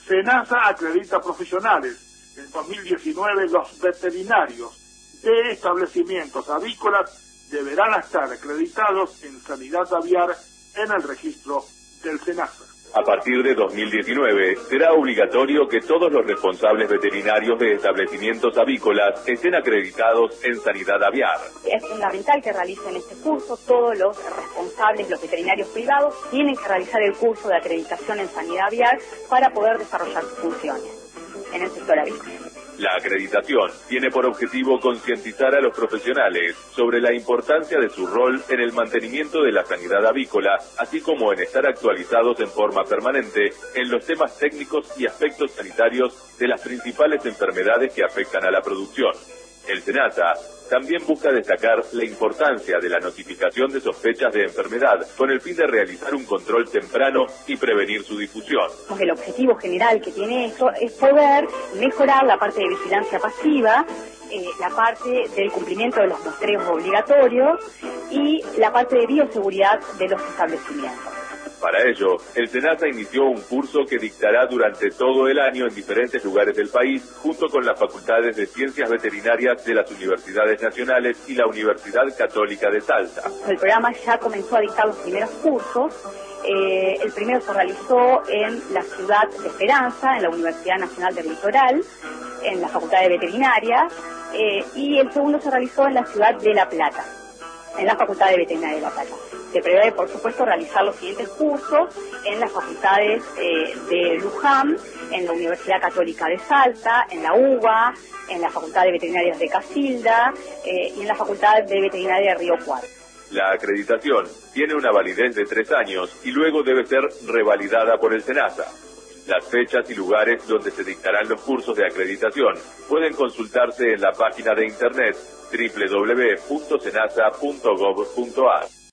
SENASA acredita profesionales. En 2019 los veterinarios de establecimientos avícolas deberán estar acreditados en sanidad aviar en el registro del SENASA. A partir de 2019, será obligatorio que todos los responsables veterinarios de establecimientos avícolas estén acreditados en sanidad aviar. Es fundamental que realicen este curso. Todos los responsables, los veterinarios privados, tienen que realizar el curso de acreditación en sanidad aviar para poder desarrollar sus funciones en el sector avícola. La acreditación tiene por objetivo concientizar a los profesionales sobre la importancia de su rol en el mantenimiento de la sanidad avícola, así como en estar actualizados en forma permanente en los temas técnicos y aspectos sanitarios de las principales enfermedades que afectan a la producción. El SENASA también busca destacar la importancia de la notificación de sospechas de enfermedad con el fin de realizar un control temprano y prevenir su difusión. El objetivo general que tiene esto es poder mejorar la parte de vigilancia pasiva, la parte del cumplimiento de los muestreos obligatorios y la parte de bioseguridad de los establecimientos. Para ello, el SENASA inició un curso que dictará durante todo el año en diferentes lugares del país, junto con las facultades de Ciencias Veterinarias de las Universidades Nacionales y la Universidad Católica de Salta. El programa ya comenzó a dictar los primeros cursos. El primero se realizó en la ciudad de Esperanza, en la Universidad Nacional del Litoral, en la Facultad de Veterinaria, y el segundo se realizó en la ciudad de La Plata, en la Facultad de Veterinaria de La Plata. Se prevé, por supuesto, realizar los siguientes cursos en las facultades de Luján, en la Universidad Católica de Salta, en la UBA, en la Facultad de Veterinarias de Casilda y en la Facultad de Veterinaria de Río Cuarto. La acreditación tiene una validez de 3 años y luego debe ser revalidada por el SENASA. Las fechas y lugares donde se dictarán los cursos de acreditación pueden consultarse en la página de internet www.senasa.gov.ar.